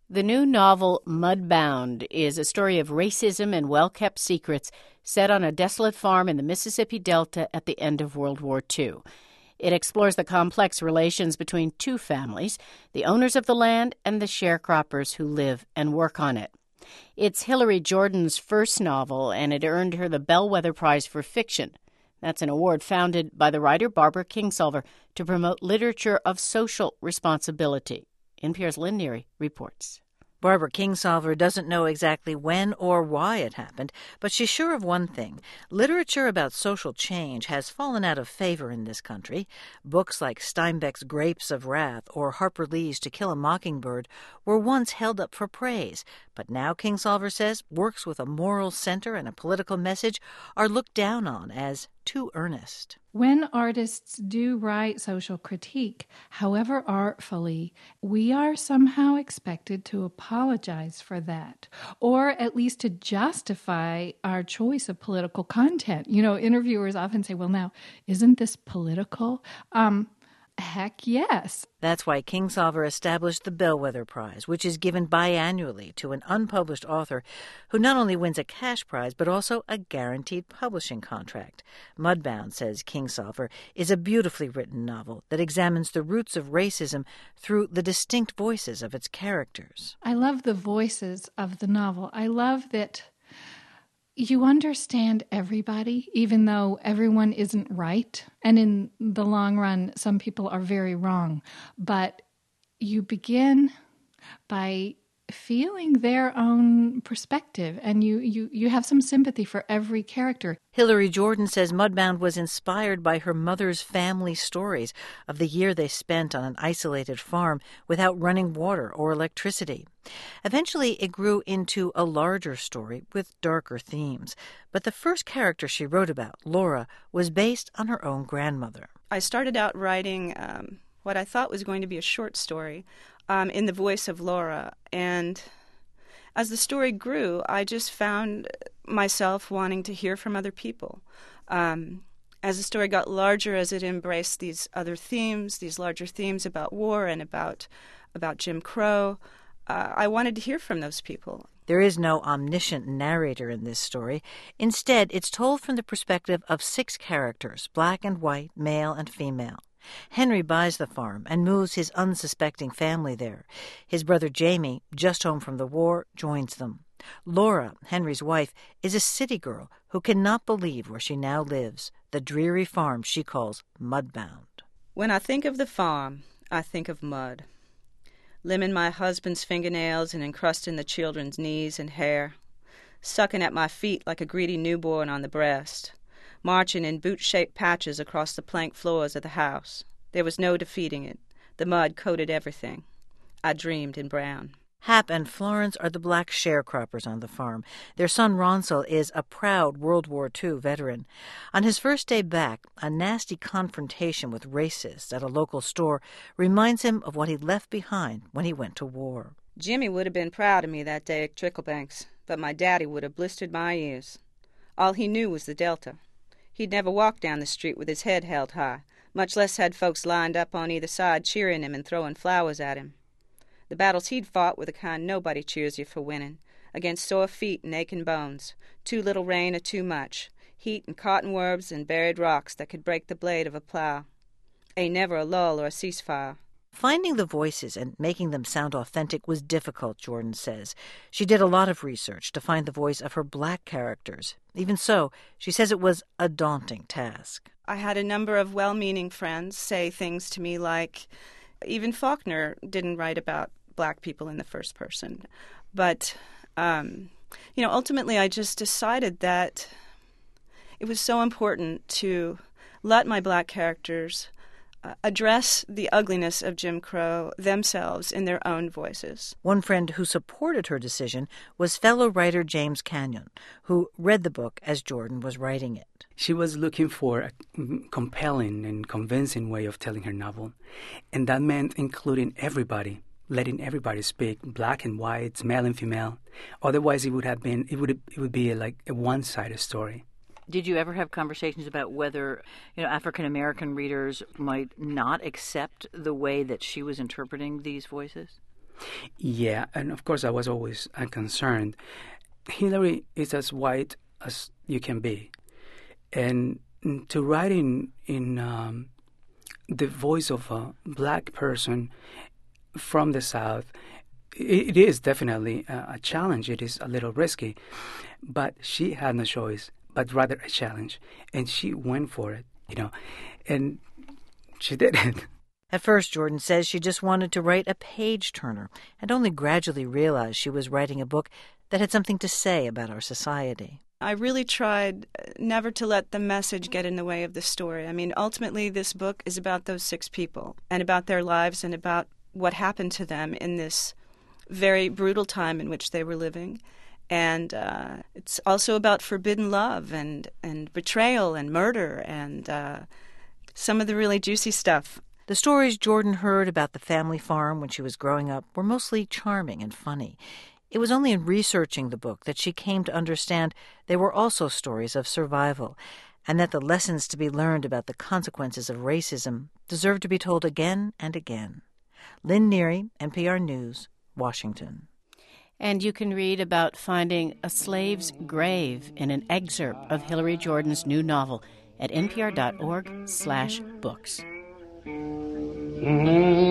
The new novel Mudbound is a story of racism and well-kept secrets set on a desolate farm in the Mississippi Delta at the end of World War II. It explores the complex relations between two families, the owners of the land and the sharecroppers who live and work on it. It's Hillary Jordan's first novel, and it earned her the Bellwether Prize for Fiction. That's an award founded by the writer Barbara Kingsolver to promote literature of social responsibility. NPR's Lynn Neary reports. Barbara Kingsolver doesn't know exactly when or why it happened, but she's sure of one thing. Literature about social change has fallen out of favor in this country. Books like Steinbeck's Grapes of Wrath or Harper Lee's To Kill a Mockingbird were once held up for praise, but now, Kingsolver says, works with a moral center and a political message are looked down on as too earnest. When artists do write social critique, however artfully, we are somehow expected to apologize for that, or at least to justify our choice of political content. You know, interviewers often say, well, now, isn't this political? Heck yes. That's why Kingsolver established the Bellwether Prize, which is given biannually to an unpublished author who not only wins a cash prize, but also a guaranteed publishing contract. Mudbound, says Kingsolver, is a beautifully written novel that examines the roots of racism through the distinct voices of its characters. I love the voices of the novel. I love that you understand everybody, even though everyone isn't right. And in the long run, some people are very wrong. But you begin by feeling their own perspective, and you have some sympathy for every character. Hillary Jordan says Mudbound was inspired by her mother's family stories of the year they spent on an isolated farm without running water or electricity. Eventually, it grew into a larger story with darker themes. But the first character she wrote about, Laura, was based on her own grandmother. I started out writing what I thought was going to be a short story in the voice of Laura. And as the story grew, I just found myself wanting to hear from other people. As the story got larger, as it embraced these other themes, these larger themes about war and about Jim Crow, I wanted to hear from those people. There is no omniscient narrator in this story. Instead, it's told from the perspective of 6 characters, black and white, male and female. Henry buys the farm and moves his unsuspecting family there. His brother Jamie, just home from the war, joins them. Laura, Henry's wife, is a city girl who cannot believe where she now lives, the dreary farm she calls Mudbound. When I think of the farm, I think of mud. Limbing my husband's fingernails and encrusting the children's knees and hair, sucking at my feet like a greedy newborn on the breast, marching in boot-shaped patches across the plank floors of the house. There was no defeating it. The mud coated everything. I dreamed in brown. Hap and Florence are the black sharecroppers on the farm. Their son Ronsel is a proud World War II veteran. On his first day back, a nasty confrontation with racists at a local store reminds him of what he left behind when he went to war. Jimmy would have been proud of me that day at Tricklebanks, but my daddy would have blistered my ears. All he knew was the Delta. He'd never walked down the street with his head held high, much less had folks lined up on either side cheering him and throwing flowers at him. The battles he'd fought were the kind nobody cheers you for winning, against sore feet and aching bones, too little rain or too much, heat and cotton webs and buried rocks that could break the blade of a plow. Ain't never a lull or a ceasefire. Finding the voices and making them sound authentic was difficult, Jordan says. She did a lot of research to find the voice of her black characters. Even so, she says it was a daunting task. I had a number of well-meaning friends say things to me like, even Faulkner didn't write about black people in the first person. But, ultimately I just decided that it was so important to let my black characters address the ugliness of Jim Crow themselves in their own voices. One friend who supported her decision was fellow writer James Canyon, who read the book as Jordan was writing it. She was looking for a compelling and convincing way of telling her novel, and that meant including everybody, letting everybody speak, black and white, male and female. Otherwise, it would be like a one-sided story. Did you ever have conversations about whether, African American readers might not accept the way that she was interpreting these voices? Yeah, and of course I was always concerned. Hillary is as white as you can be, and to write in the voice of a black person from the South, it is definitely a challenge. It is a little risky, but she had no choice, but rather a challenge, and she went for it, and she did it. At first, Jordan says she just wanted to write a page-turner and only gradually realized she was writing a book that had something to say about our society. I really tried never to let the message get in the way of the story. I mean, ultimately, this book is about those 6 people and about their lives and about what happened to them in this very brutal time in which they were living. And it's also about forbidden love and betrayal and murder and some of the really juicy stuff. The stories Jordan heard about the family farm when she was growing up were mostly charming and funny. It was only in researching the book that she came to understand they were also stories of survival, and that the lessons to be learned about the consequences of racism deserve to be told again and again. Lynn Neary, NPR News, Washington. And you can read about finding a slave's grave in an excerpt of Hillary Jordan's new novel at npr.org/books.